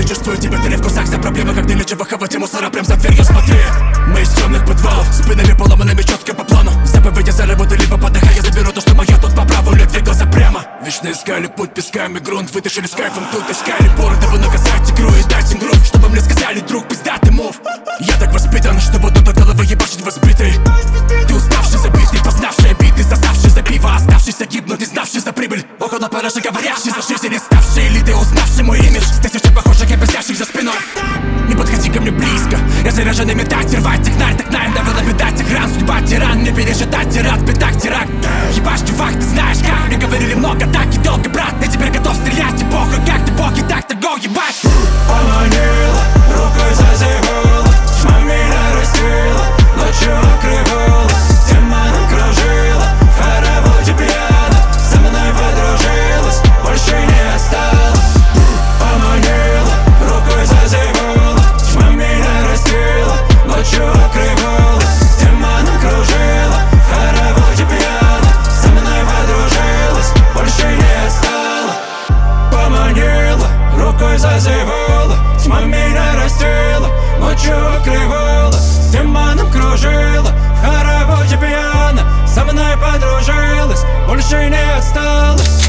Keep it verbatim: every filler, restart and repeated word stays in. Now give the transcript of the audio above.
чувствую тебя, ты не в курсах. Вся проблема, как наличие в охвате мусора. Прям за дверью смотри. Мы из темных подвалов, спинами поломанными четко по плану. Заповеди заработали, либо подыхай. Я заберу то, что мое тут по праву, лет две глаза прямо. Вечно искали путь песками, грунт вытащили с кайфом. Тут искали поры, дабы наказать игру и дать им грудь. Чтобы мне сказали, друг, пиздатый мув. Я так воспитан, что буду до головы ебашить возбитый. Ты уставший, забитый, познавший обиды, засавший за пиво, оставшийся гибнуть, не знавший за прибыль. Около параши говорящий за жизнь, не ставший элиты, узнавший мой имидж. С тысячи похожих и блестящих за спиной. Не подходи ко мне близко, я заряженный метать, рвать технарь, так наем, довела беда, тиран, судьба, тиран, не пережидать, тират, пятак, теракт. Ебашь, чувак, ты знаешь как, мне говорили много, так и долго, брат. Я теперь готов стрелять, и похуй, как ты бог, и так-то го, ебать. Поманила, рукой зазевала, тьма меня растила, ночью укрывала, туманом кружила, в хороводе пьяна, со мной подружилась, больше не осталась. Поманила, рукой зазевала, тьма меня растила, ночью укрывала, туманом кружила, в хороводе пьяна, со мной подружилась, больше не осталась. Поманила, рукой зазевала, тьма меня растила, ночью укрывала, туманом кружила, в хороводе пьяна, со мной подружилась, больше не осталась.